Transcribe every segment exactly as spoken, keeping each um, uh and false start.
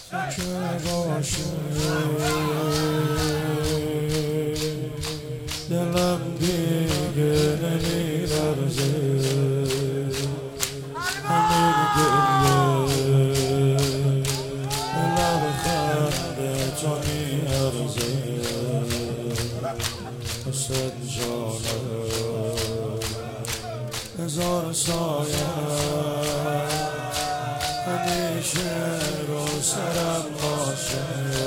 که باشه دلم دیگه نمی‌لرزه همین گریه لبخند تو می‌ارزه حسین جانم هزار سایه همیشه رو سرم باشه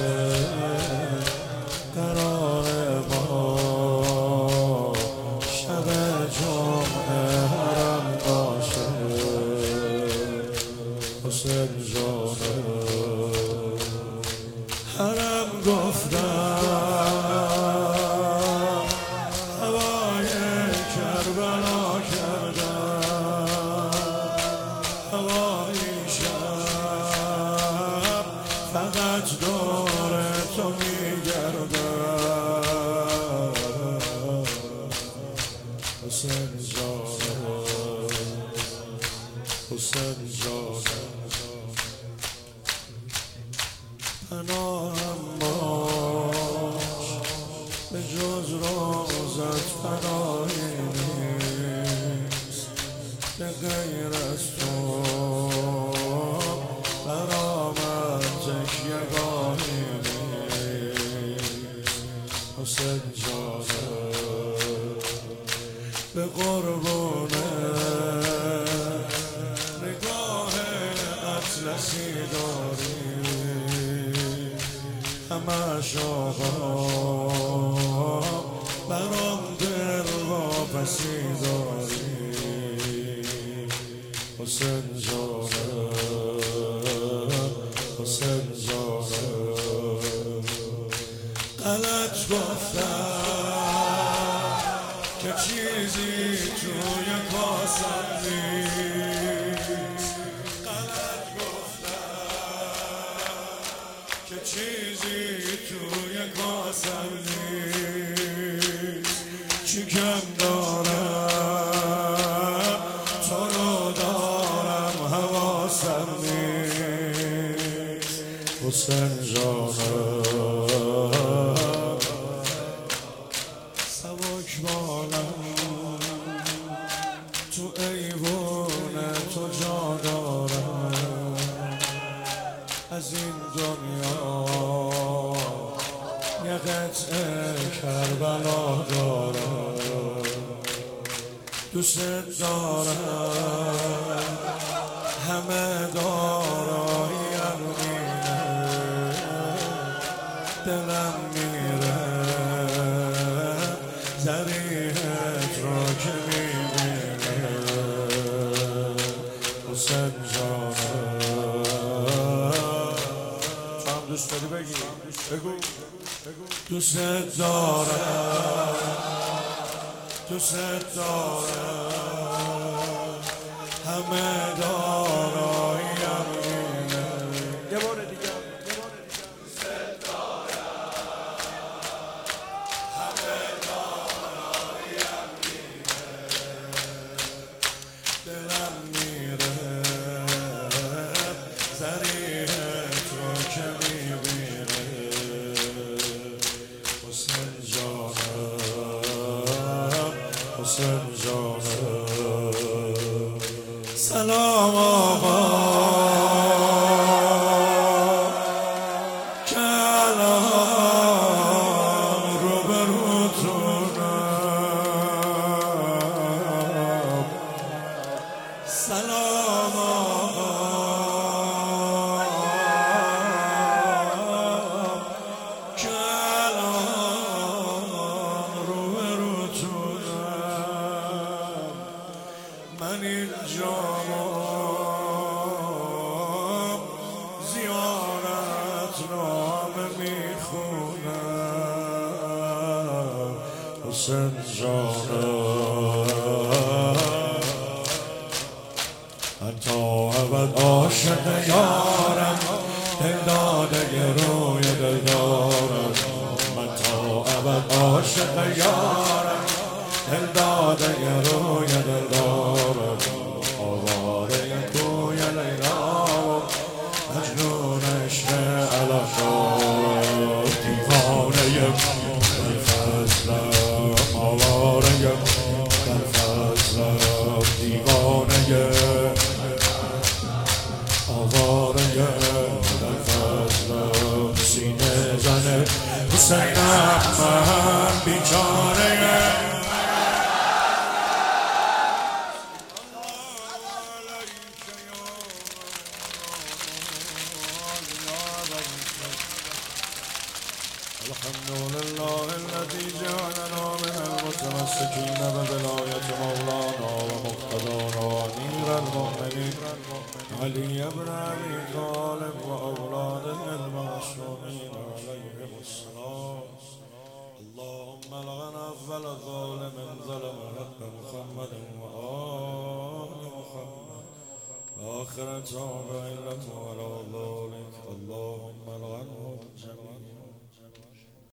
قرار ما شب جمعه حرم باشه حسین جانم حرم گفتم هوای کربلا کردم هوای شب فقط دور تو میگردم حسین جانم حسین جانم پناهم باش به جز روزت پناهی نیست به غیر از تو برآمدش یگانه‌ای نیست حسین جانم به قربونه نگاه اطلسی داری همش آقا برام دل واپسی داری حسین جانم حسین جانم غلط گفتم که چیزی توی کاسم نیست غلط گفتم که چیزی توی کاسم نیست چی کم دارم تو رو دارم حواسم نیست حسین جانم سبک بالم تو ایوون تو جا دارم از این دنیا یه قطعه کربلا دارم دوست دارم همه داراییم اینه دلم میره ذریحت را که میبینه حسین جانم تو هم دوست داری بگی بگو دوست دارم دوست دارم همه داراییم اینه یه بار دیگه دوست دارم همه داراییم اینه دلم میره ذریحت رو که میبینه حسین جانم حسین جانم سلام آقا که الان روبروتونم سلام آقا که الان روبروتونم من اینجام زیارت نامه میخونم حسین جانم من تا ابد عاشق یارم دل داده روی دل دارم من تا ابد عاشق یارم دل داده روی دل دارم آواره کوی لیلا و مجنون چون عشق علاشا دیوانه در فضلم آواره در فضلم دیوانه آواره در فضلم سینه زن حسینم من بیچاره الحمد لله الذي جعلنا من المتمسكين بولاية مولانا ومقتدانا أمير المؤمنين علي بن أبي طالب وأولاده المعصومين عليهم السلام. اللهم لعن أفضل ظالم ظلم حق محمد وآل محمد آخرة بعلة